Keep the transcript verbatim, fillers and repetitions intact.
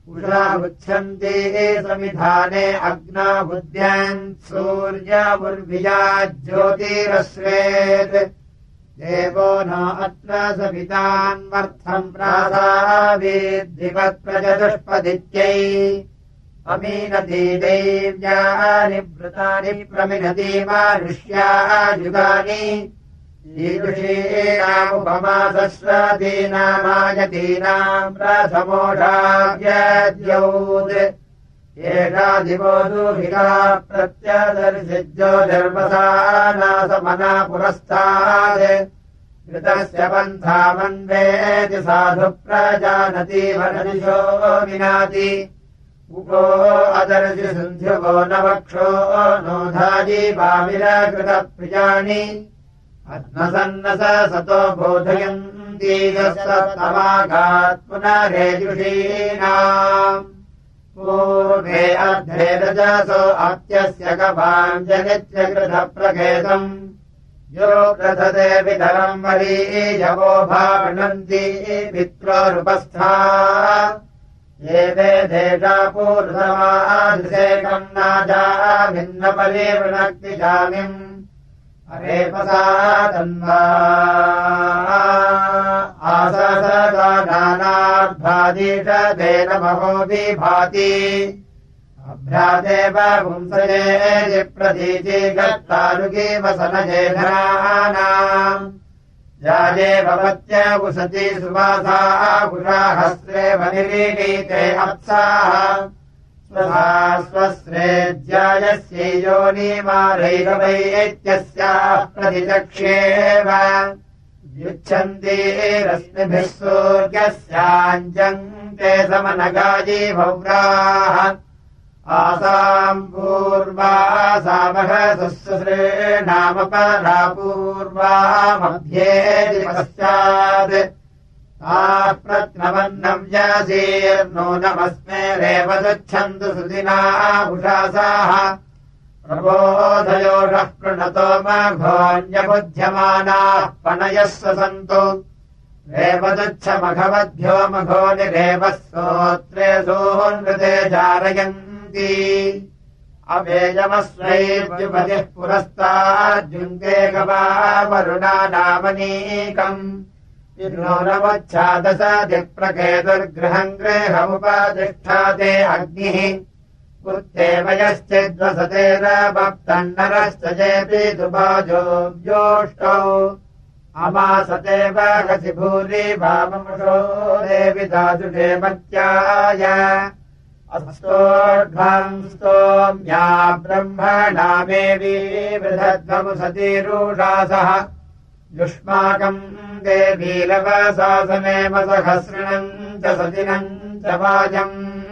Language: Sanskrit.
उषामुच्छन्ति समिधाने अग्ना बुद्ध्यन् सूर्यमुर्विया ज्योतिरश्वेत् देवो न अत्र सवितान्वर्थम् प्रासावीद्धिवत्प्रचतुष्पदित्यै अमीनति देव्यानि वृतानि प्रमिनति मानुष्यायुगानि ईदृशीनामुपमासस्वतीनामायतीनाम् प्रथमोषाव्यद्यौत् एषा दिवो दुहिता प्रत्यदर्शिज्यो धर्मसानासमना पुरस्तात् कृतस्य पन्थामन्वेति साधु प्रजानति वनदिशो विनाति उपो अदर्शि सन्ध्युवो न वक्षो नोधाजी भाविरकृतप्रियाणि आत्मसन्नस सतो बोधयन्ति तमागात् पुनरेजुषीणाम् पूर्वे अर्धे रजसो अत्यस्य गवाम् जनित्यकृतप्रकेतम् यो प्रथते विधरम् वरीयवो भावनन्ति पित्रोरुपस्था एवे देशा पूर्वमादृशेकम् नाजा भिन्नपरिवृणक्तिजामिम् अरेपसा तन्वा आससदानार्भादीषदेन महो विभाति अभ्रादेव पुंसये प्रतीति गत्तारुगी वसनजे धराणाम् जाये भवत्यवसति सुवासा पुराहस्रे वनिरीणीते अप्साः स्वधा स्वस्रेज्यायस्यै योनिमारैरवैत्यस्याः प्रतिचक्ष्येव युच्छन्ति रश्मिभिः सूर्यस्याञ्जन्ते समनगाजी भव्राः आसाम् पूर्वासामः सुश्रुश्रेणामपरा पूर्वा मध्येति पश्चात् ताः प्रत्नवन्नव्यसीर्नूनमस्मे रेवदुच्छन्तु सुदिना उषासाः प्रबोधयोषः प्रणतो मघोऽन्यबुध्यमानाः पणयः सन्तु रेवदुच्छमघवद्भ्यो मघो निरेवः सोत्रे सोऽनृते जारयन्ति अवेजमस्वैर्युपतिः पुरस्ताद्युङ्गे गवा वरुणा नामनीकम् नवच्छादशदिप्रकेतुर्गृहम् गृहमुपतिष्ठाते अग्निः कृत्येवयश्चिद्वसतेरभक्तन्नरश्च चेति दुभाजो व्योष्टौ अमासते वहसि भूरि वाममुषो देवि दाजुषे मत्याय अस्तोर्ध्वम् स्तोम्या ब्रह्मणामेवी वृधध्वमुसतीरूषासः युष्माकम् देवीलवसासनेम सहस्रिणम् च सदिनम् च वाजम्